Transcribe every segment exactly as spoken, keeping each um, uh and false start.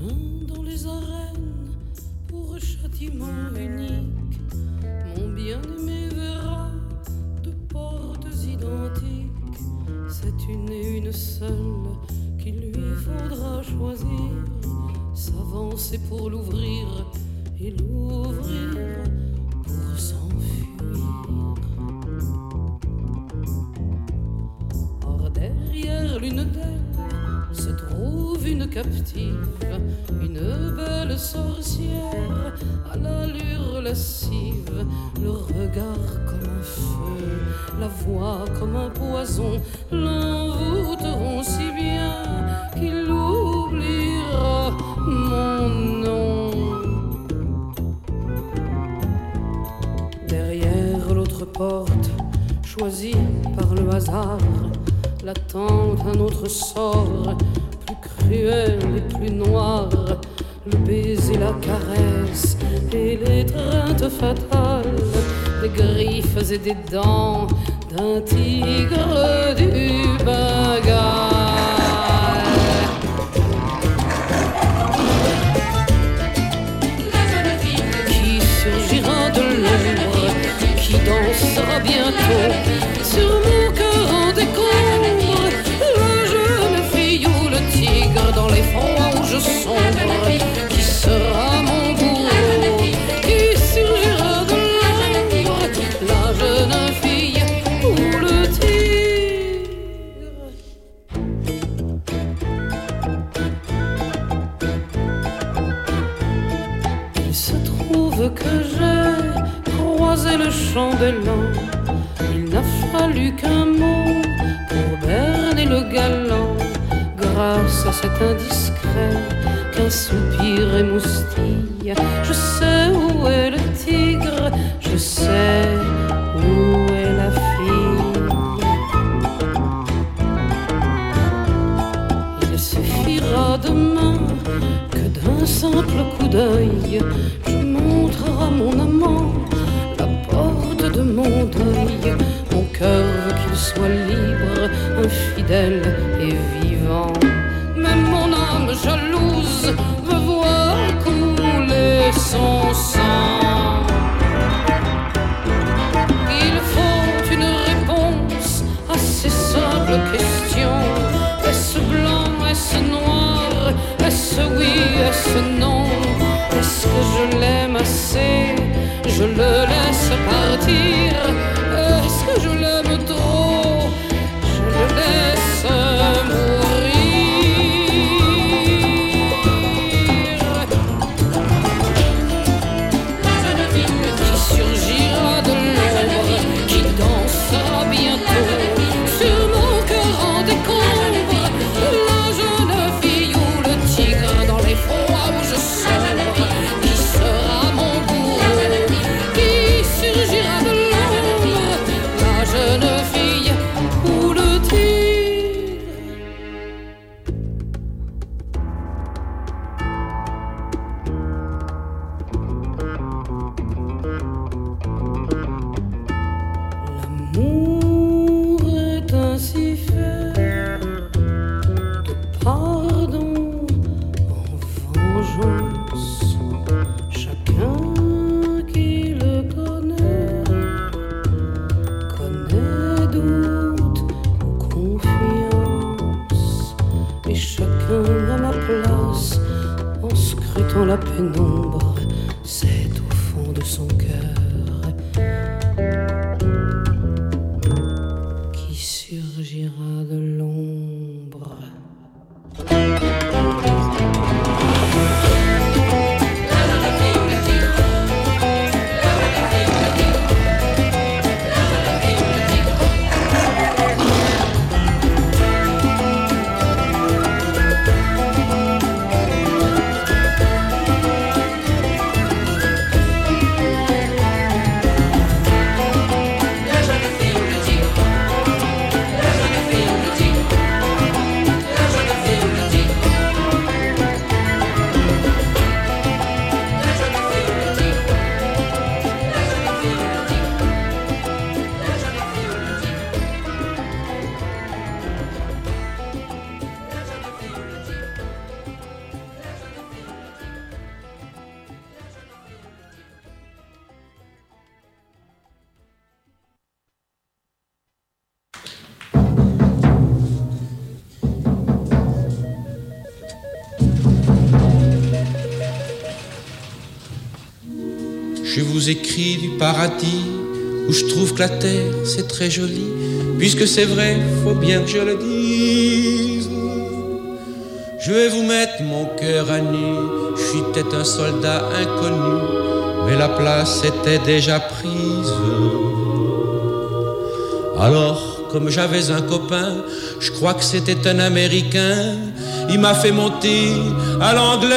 Demain dans les arènes, pour châtiment unique, mon bien-aimé verra deux portes identiques. C'est une et une seule qu'il lui faudra choisir, s'avancer pour l'ouvrir et l'ouvrir pour s'enfuir. Or derrière l'une d'elles se trouve une captive, une belle sorcière à l'allure lascive, le regard comme un feu, la voix comme un poison, l'envoûteront si bien qu'il oubliera mon nom. Derrière l'autre porte, choisie par le hasard, l'attend un autre sort, plus cruel et plus noir, le baiser, la caresse et l'étreinte fatale, des griffes et des dents d'un tigre du Bengale. Qui surgira de l'ombre, qui dansera bientôt sur mon cœur en décombre, la jeune fille ou le tigre dans les froids où je sombre, qui sera mon bourreau, qui surgira de l'ombre, la jeune fille ou le tigre. Il se trouve que j'ai croisé le champ d'élan, il n'a fallu qu'un mot pour berner le galant, grâce à cet indiscret qu'un soupir émoustille. Je sais où est le tigre, je sais où est la fille. Il suffira demain que d'un simple coup d'œil je montre à mon amant la porte de mon deuil. Mon cœur veut qu'il soit libre, infidèle et vivant, mais mon âme jalouse veut voir couler son sang. Il faut une réponse à ces simples questions. Est-ce blanc, est-ce noir, est-ce oui, est-ce non? Est-ce que je l'aime assez? Je le laisse partir. Est-ce que je l'aime trop? Je le laisse mourir. La jeune fille qui surgira de l'ombre, qui dansera bientôt sur mon cœur en décombre, la jeune fille ou le tigre dans les froids où je sombre, qui sera mon bourreau, qui surgira de l'ombre, la jeune fille ou le tigre. L'amour est ainsi fait, de pardon en vengeance. Chacun qui le connaît, connaît doute ou confiance. Et chacun à ma place, en scrutant la pénombre, c'est au fond de son cœur qui surgira de l'ombre. je vous écris du paradis où je trouve que la terre c'est très joli. Puisque c'est vrai, faut bien que je le dise. Je vais vous mettre mon cœur à nu. Je suis peut-être un soldat inconnu, mais la place était déjà prise. Alors, comme j'avais un copain, je crois que c'était un Américain, il m'a fait monter à l'anglaise.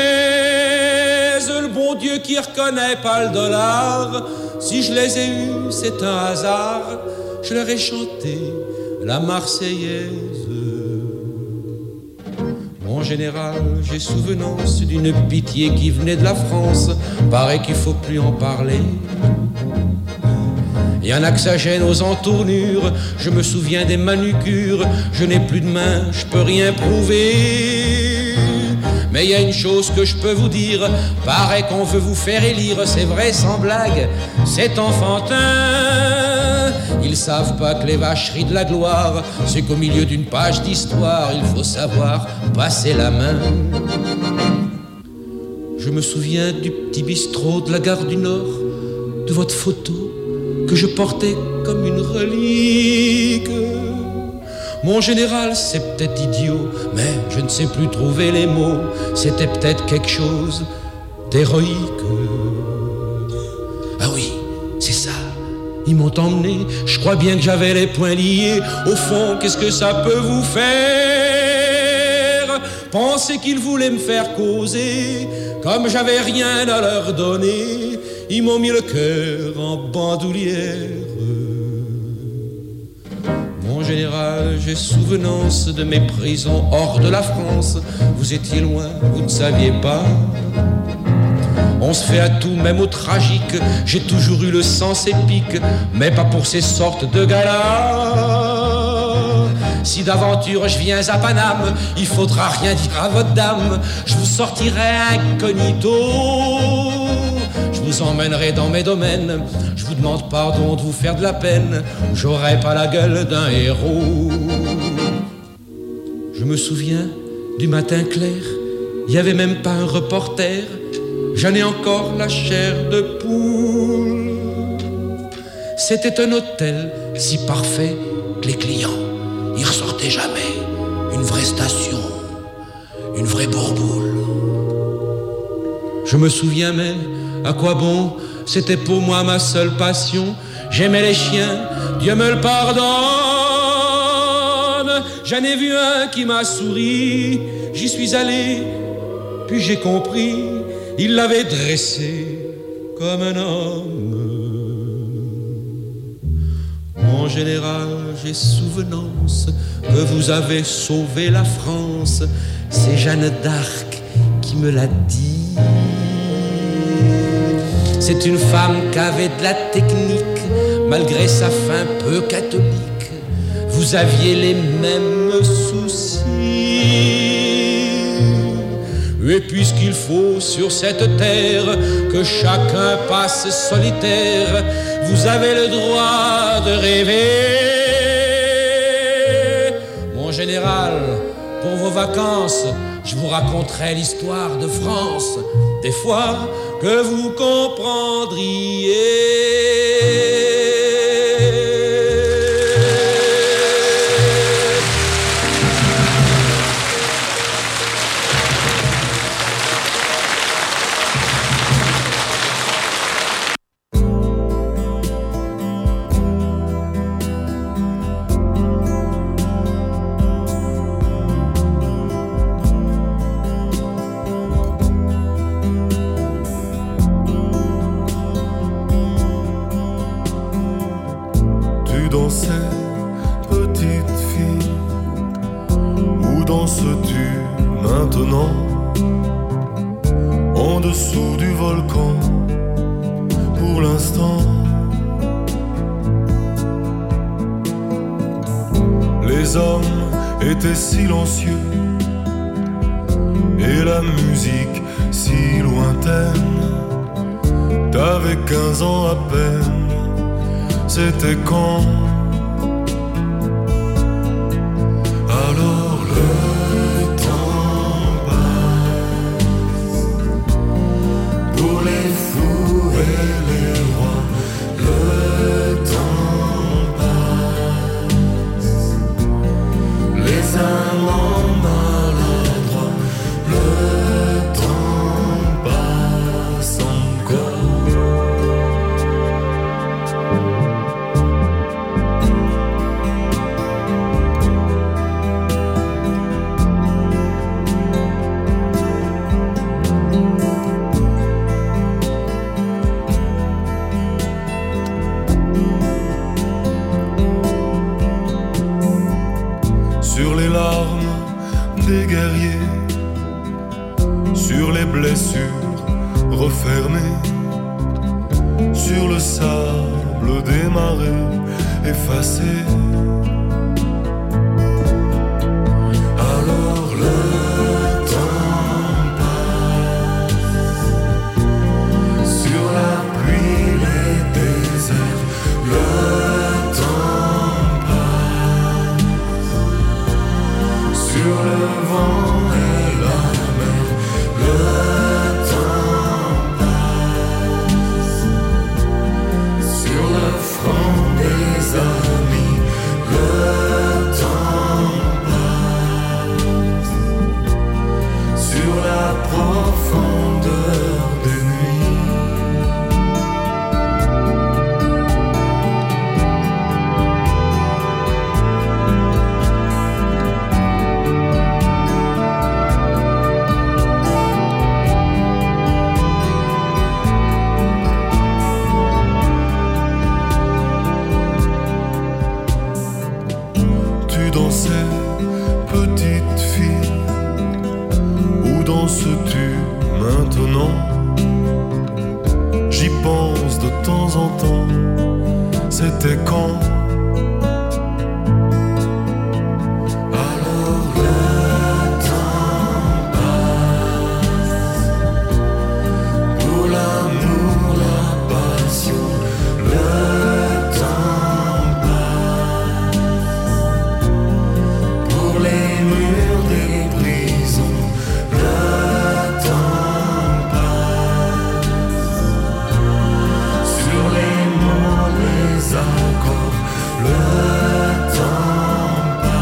Le bon Dieu qui reconnaît pas le dollar, si je les ai eus, c'est un hasard. Je leur ai chanté la Marseillaise. Mon général, j'ai souvenance d'une pitié qui venait de la France. Paraît qu'il faut plus en parler. Y en a que ça gêne aux entournures. Je me souviens des manucures. Je n'ai plus de main, je peux rien prouver. Mais il y a une chose que je peux vous dire. Paraît qu'on veut vous faire élire. C'est vrai sans blague, c'est enfantin. Ils savent pas que les vacheries de la gloire, c'est qu'au milieu d'une page d'histoire, il faut savoir passer la main. Je me souviens du petit bistrot de la gare du Nord, de votre photo que je portais comme une relique. Mon général, c'est peut-être idiot, mais je ne sais plus trouver les mots. C'était peut-être quelque chose d'héroïque. Ah oui, c'est ça. Ils m'ont emmené, je crois bien que j'avais les poings liés. Au fond, qu'est-ce que ça peut vous faire? Pensez qu'ils voulaient me faire causer. Comme j'avais rien à leur donner, ils m'ont mis le cœur en bandoulière. Mon général, j'ai souvenance de mes prisons hors de la France. Vous étiez loin, vous ne saviez pas. On se fait à tout, même au tragique. J'ai toujours eu le sens épique, mais pas pour ces sortes de gars-là. Si d'aventure je viens à Paname, il faudra rien dire à votre dame. Je vous sortirai incognito. Je vous emmènerai dans mes domaines. Je vous demande pardon de vous faire de la peine. J'aurai pas la gueule d'un héros. Je me souviens du matin clair. Il y avait même pas un reporter. J'en ai encore la chair de poule. C'était un hôtel si parfait que les clients y ressortaient jamais. Une vraie station, une vraie bourboule. Je me souviens même à quoi bon, c'était pour moi ma seule passion. J'aimais les chiens, Dieu me le pardonne. J'en ai vu un qui m'a souri, j'y suis allé, puis j'ai compris. Il l'avait dressé comme un homme. Mon général, j'ai souvenance que vous avez sauvé la France. C'est Jeanne d'Arc qui me l'a dit. C'est une femme qui avait de la technique, malgré sa fin peu catholique. Vous aviez les mêmes soucis. Et puisqu'il faut sur cette terre que chacun passe solitaire, vous avez le droit de rêver. Mon général, pour vos vacances, je vous raconterai l'histoire de France, des fois que vous comprendriez. Silencieux et la musique si lointaine. T'avais quinze ans à peine, c'était quand? Alors le temps passe pour les fous et blessures refermées sur le sable des marées effacées. Alors le temps passe sur la pluie, les déserts. Le temps passe sur le vent et la mer. Le temps passe sur le front des amis. Le temps passe sur la profondeur des nuits. Tu dansais, petite fille, où danses-tu maintenant? J'y pense de temps en temps, c'était quand? Alors le temps passe, pour l'amour, la passion. Le temps passe, pour les murs des prisons. Le temps passe, sur les mots, les accords. Le temps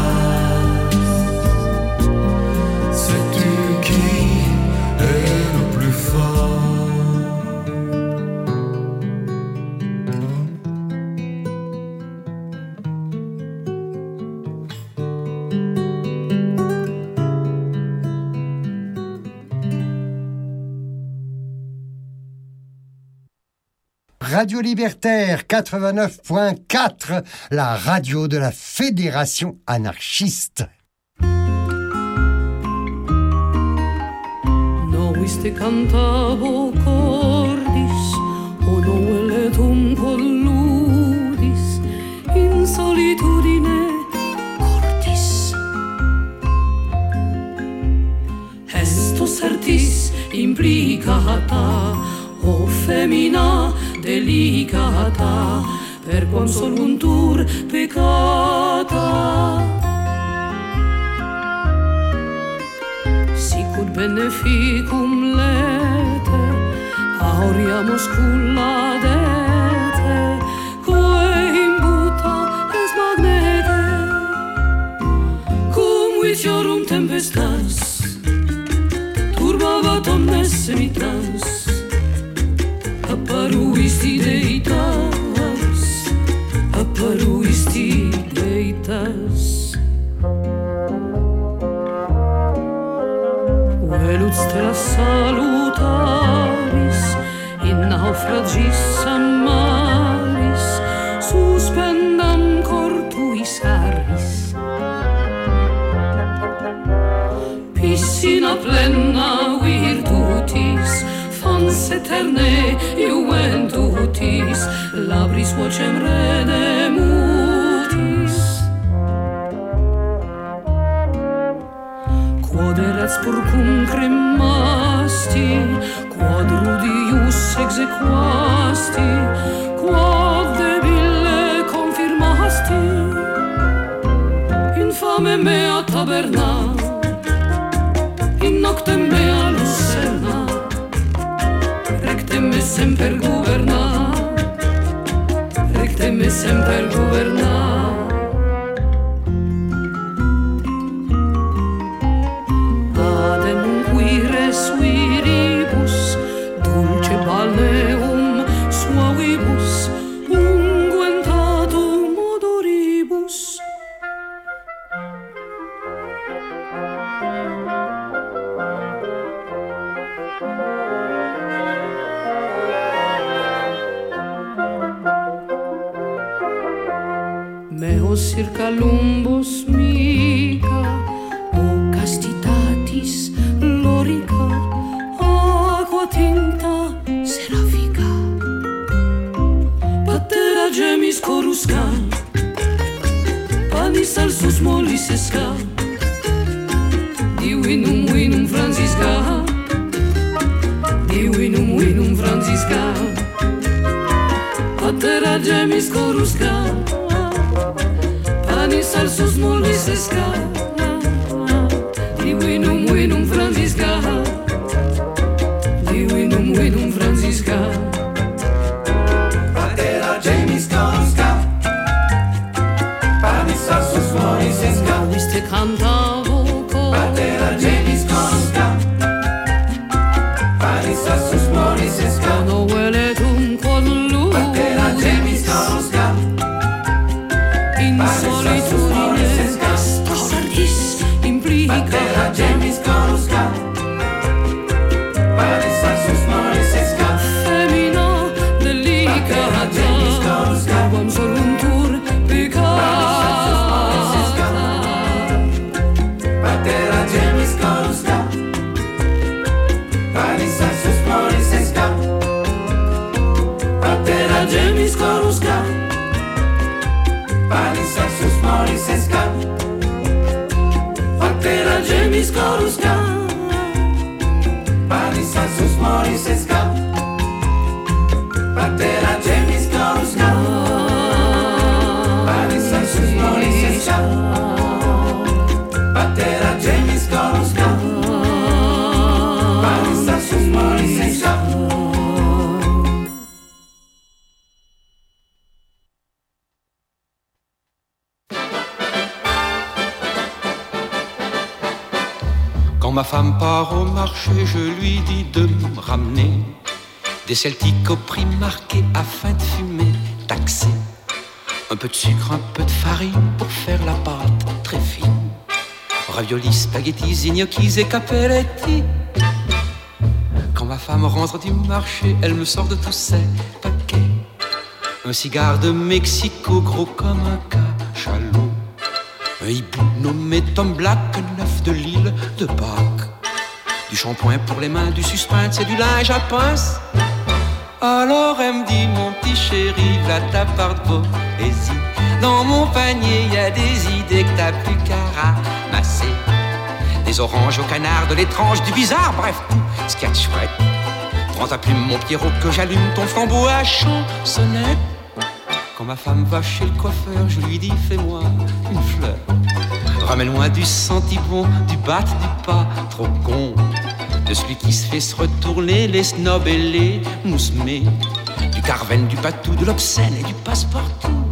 passe, sais-tu qui est le plus fort? Radio Libertaire quatre-vingt-neuf point quatre, la radio de la Fédération anarchiste. Noviste cantabo cordis, o novelletum colludis, in solitudine cordis. Esto certis implicata, o femina delicata, per quam soluntur peccata. Sicut beneficum lete, auriam oscula dete, quae imbuta es magnete, cum vitiorum tempestas, turbavat omnes semitas. Apparuisti deitas, apparuisti deitas. Velut stella salutaris, in naufragis amaris, suspendam cor tuis aris. Piscina plena virtutis, fons eterne juventutis, labris vocem redemutis. Quod erat purcum cremasti, quod rudius exequasti, quod debile confirmasti, infame mea taberna, in noctem mea lucerna, recte me semper guverna, recte me semper guverna. Adem unquire suiribus, dulce balneum suavibus, unguentatum odoribus. Meo circa lumbus mica, o castitatis lorica, James Koruska, pani salsu smoli seska, di winum winum Franziska, di winum winum Franziska, patera James Koruska, pani salsu smoli seska, di winum winum Franziska, di winum winum Franziska. James Koruska, pani salsu smoli seska. Queste cantavo con Patera James Koruska, pani salsu smoli seska. no huele un con luz. Patera James Koruska, In solitudine, solitudine Stories implica Patera James Koruska, pani salsu smoli seska. Femmina delicata Buon solo un tour peccata Patera James Koruska, pani salsu smoli seska. Patera James Koruska pani salsu smoli seska. Patera James Koruska Pani salsu smoli seska. Patera James Koruska, pani salsu smoli seska. Patera James Koruska, pani salsu smoli seska. Quand ma femme part au marché, je lui dis de me ramener des celtiques au prix marqué afin de fumer, taxé. Un peu de sucre, un peu de farine pour faire la pâte très fine. Raviolis, spaghettis, gnocchis et capelletti. Quand ma femme rentre du marché, elle me sort de tous ces paquets un cigare de Mexico gros comme un cachalot, un hibou nommé Tom Black, un œuf de l'île de Pâques, du shampoing pour les mains, du suspense et du linge à pince. Alors elle me dit, mon petit chéri, là ta part de poésie. Dans mon panier, y a des idées que t'as plus qu'à ramasser. Des oranges au canard, de l'étrange, du bizarre, bref, tout ce qu'il y a de chouette. Prends ta plume, mon Pierrot, que j'allume ton flambeau à chansonnette. Quand ma femme va chez le coiffeur, je lui dis, fais-moi une fleur. Ramène-moi du sentibon, du bat, du pas trop con, de celui qui se fait se retourner les snobs et les moussemés, du carven, du patou, de l'obscène et du passe-partout.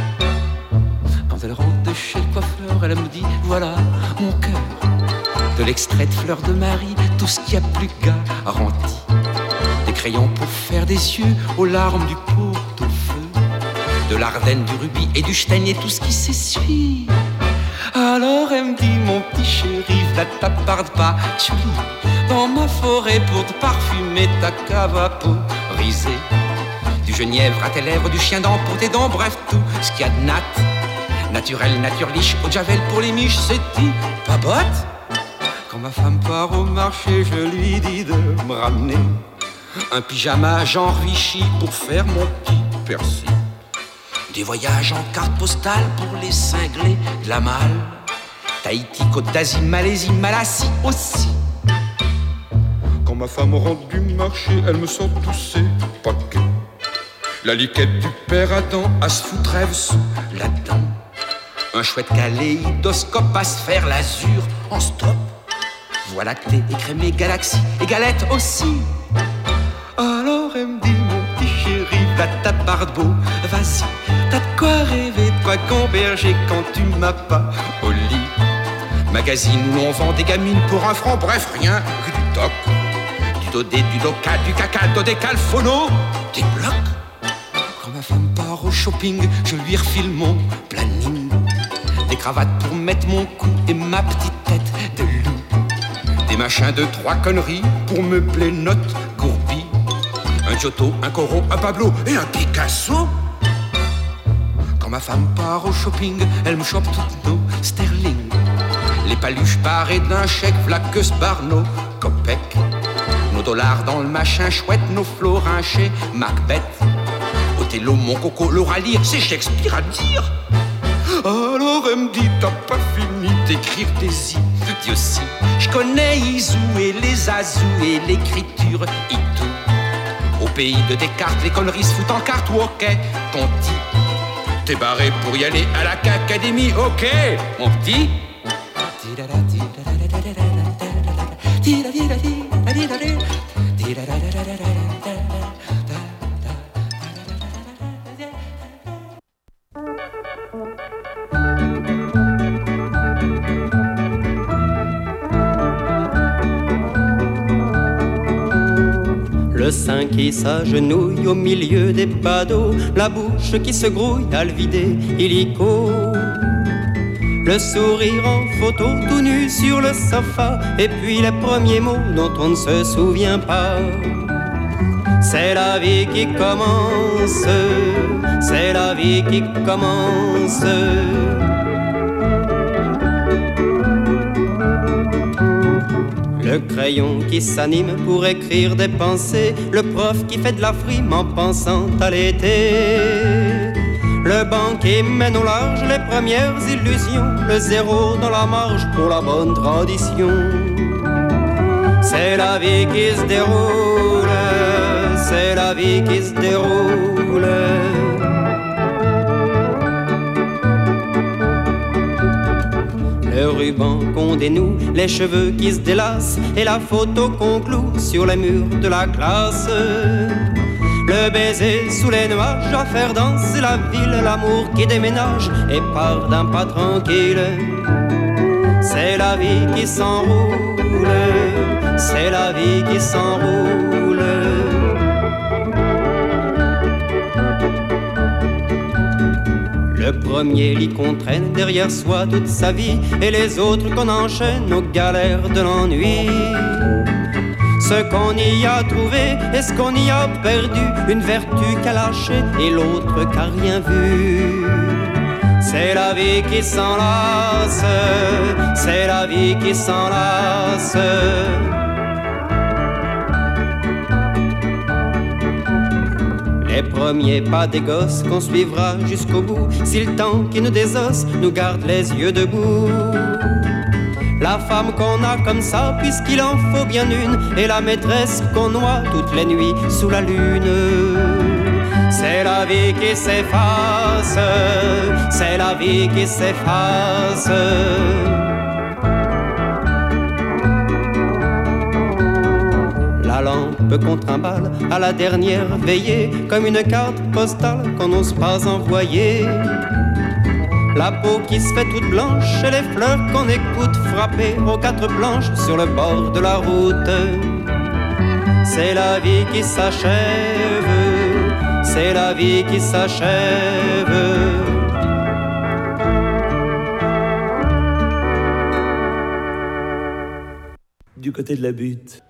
Quand elle rentre de chez le coiffeur, elle me dit, voilà mon cœur, de l'extrait de fleurs de Marie, tout ce qu'il y a plus garanti. Des crayons pour faire des yeux aux larmes du pot-au-feu, de l'Ardenne, du rubis et du chêne et tout ce qui s'essuie. Alors elle me dit, mon petit chéri, là ta part de patchouli dans ma forêt pour te parfumer ta cave à peau brisée. Du genièvre à tes lèvres, du chien dent pour tes dents, bref tout ce qu'il y a de nat. Naturel, nature liche, eau de javel pour les miches, c'est dit pas botte. Quand ma femme part au marché, je lui dis de me ramener un pyjama genre Vichy pour faire mon petit persil. Des voyages en carte postale pour les cinglés de la malle. Tahiti, Côte d'Asie, Malaisie, Malassie aussi. Quand ma femme rentre du marché, elle me sort tous ses paquets. La liquette du père Adam à se foutre rêve sous la dent. Un chouette kaléidoscope à se faire l'azur en stop. Voie lactée, écrémée, galaxie et galette aussi. Alors elle me dit, mon petit chéri, va ta part de beau, vas-y. T'as de quoi rêver, de quoi gamberger quand tu m'as pas au lit. Magazine où on vend des gamines pour un franc, bref, rien que du toc. Du dodé, du doca, du caca, dodécal, phono, des blocs. Quand ma femme part au shopping, je lui refile mon planning. Des cravates pour mettre mon cou et ma petite tête de loup. Des machins de trois conneries pour meubler notre gourbi. Un Giotto, un Corot, un Pablo et un Picasso. Quand ma femme part au shopping, elle me chope toutes nos sterling. Les paluches parées d'un chèque, Vlacus, Barno, Copec. Nos dollars dans le machin chouette, nos florins chez Macbeth. Au Othello, mon coco, l'aura lire, c'est Shakespeare à dire. Alors elle me dit, t'as pas fini d'écrire des i. Dis aussi, je connais Isou et les Azou et l'écriture Itou. Au pays de Descartes, les conneries se foutent en carte ou ok, ton petit. T'es barré pour y aller à la Académie, ok, mon petit. Le sein qui s'agenouille au milieu des badauds, la bouche qui se grouille à le vider, illico. Le sourire en photo tout nu sur le sofa, et puis les premiers mots dont on ne se souvient pas. C'est la vie qui commence, c'est la vie qui commence. Le crayon qui s'anime pour écrire des pensées, le prof qui fait de la frime en pensant à l'été. Le banc qui mène au large les premières illusions, le zéro dans la marge pour la bonne tradition. C'est la vie qui se déroule, c'est la vie qui se déroule. Le ruban qu'on dénoue, les cheveux qui se délassent et la photo qu'on cloue sur les murs de la classe. Le baiser sous les nuages à faire danser la ville, l'amour qui déménage et part d'un pas tranquille. C'est la vie qui s'enroule, c'est la vie qui s'enroule. Le premier lit qu'on traîne derrière soi toute sa vie, et les autres qu'on enchaîne aux galères de l'ennui. Ce qu'on y a trouvé et ce qu'on y a perdu, une vertu qu'a lâchée et l'autre qu'a rien vu. C'est la vie qui s'enlace, c'est la vie qui s'enlace. Les premiers pas des gosses qu'on suivra jusqu'au bout, si le temps qui nous désosse nous garde les yeux debout. La femme qu'on a comme ça, puisqu'il en faut bien une, et la maîtresse qu'on noie toutes les nuits sous la lune. C'est la vie qui s'efface, c'est la vie qui s'efface. La lampe qu'on trimballe à la dernière veillée, comme une carte postale qu'on n'ose pas envoyer. La peau qui se fait toute blanche et les fleurs qu'on écoute frapper aux quatre planches sur le bord de la route. C'est la vie qui s'achève, c'est la vie qui s'achève. Du côté de la butte.